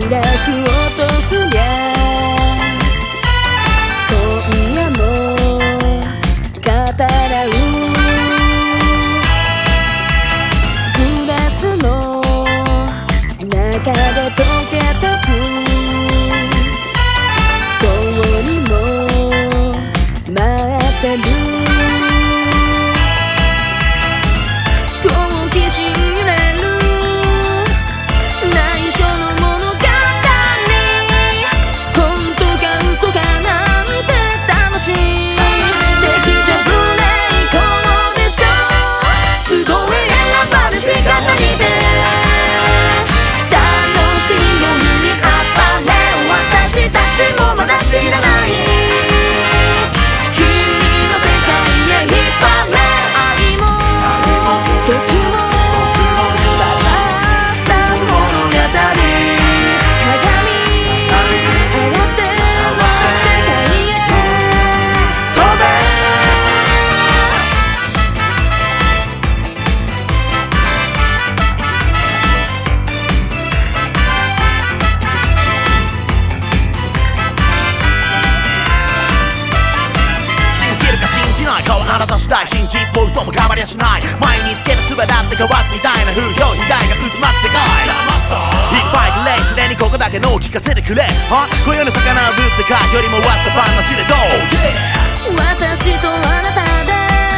落をとすりゃ今夜も語らうグラスの中で溶けてく今日にも待ってる好奇心揺れる内緒の物語本当か嘘かなんて楽しい席じゃブレイクでしょすごい選ばれし方にて楽しい夜にあっぱれ私たちもまだ知らない君の世界へ引っ張れ愛も時も変わった物語鏡合わせは世界へ飛べ信じるか信じないかはあなた次第真実も嘘も変わりゃしない前につけた唾だって乾くみたいな風評被害が渦巻く世界いっぱいくれ常にここだけのを聞かせてくれ今夜の魚をぶってかよりもわったパンの知れど私とあなたで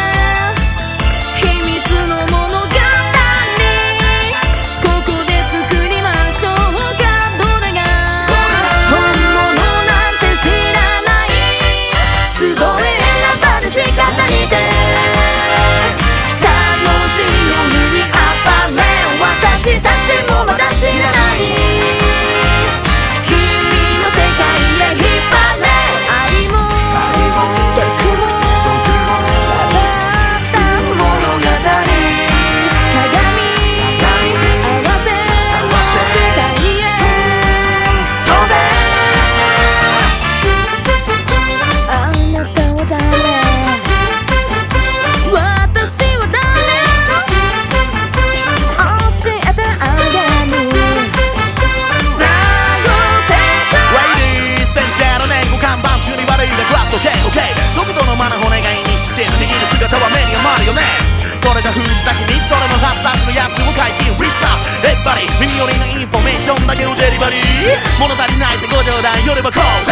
秘密の物語ここで作りましょうかどれが本物なんて知らないすごい選ばれし方にて楽しい夜にあっぱれ私たちもまだ知らない君の世界へ引っ張れ愛も毒も混ざった物語鏡合わせは世界へ飛べあなたは誰私は誰教えてあげるさあご清聴 Ladies and gentlemen ご看板中に悪いなクラス OKOK どことのマナーお願いにしてる握る姿は目に余るよねそれが封じた秘密それの発達のやつを解禁リスナーエッバリ耳寄りのインフォメーションだけのデリバリー物足りないってご冗談よればこう